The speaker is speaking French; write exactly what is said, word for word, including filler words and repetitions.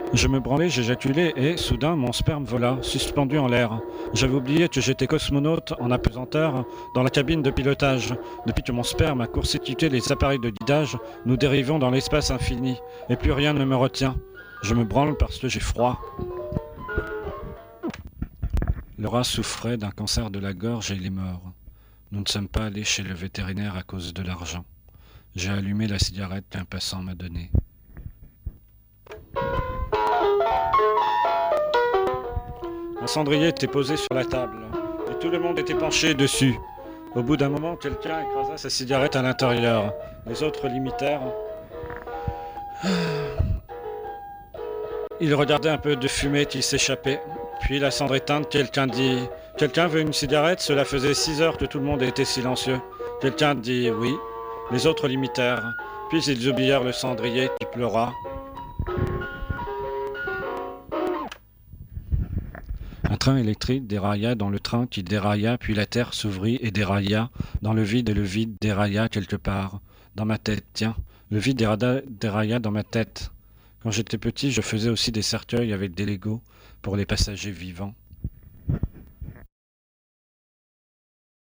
Je me branlai, j'éjaculai et, soudain, mon sperme vola, suspendu en l'air. J'avais oublié que j'étais cosmonaute en apesanteur dans la cabine de pilotage. Depuis que mon sperme a court-circuité les appareils de guidage, nous dérivons dans l'espace infini, et plus rien ne me retient. Je me branle parce que j'ai froid. Laura souffrait d'un cancer de la gorge et il est mort. Nous ne sommes pas allés chez le vétérinaire à cause de l'argent. J'ai allumé la cigarette qu'un passant m'a donnée. Un cendrier était posé sur la table, et tout le monde était penché dessus. Au bout d'un moment, quelqu'un écrasa sa cigarette à l'intérieur. Les autres l'imitèrent. Il regardait un peu de fumée qui s'échappait. Puis la cendre éteinte, quelqu'un dit « Quelqu'un veut une cigarette ?» Cela faisait six heures que tout le monde était silencieux. Quelqu'un dit « Oui ». Les autres l'imitèrent. Puis ils oublièrent le cendrier qui pleura. Un train électrique dérailla dans le train qui dérailla, puis la terre s'ouvrit et dérailla dans le vide et le vide dérailla quelque part. Dans ma tête, tiens, le vide dérailla, dérailla dans ma tête. Quand j'étais petit, je faisais aussi des cercueils avec des Legos pour les passagers vivants.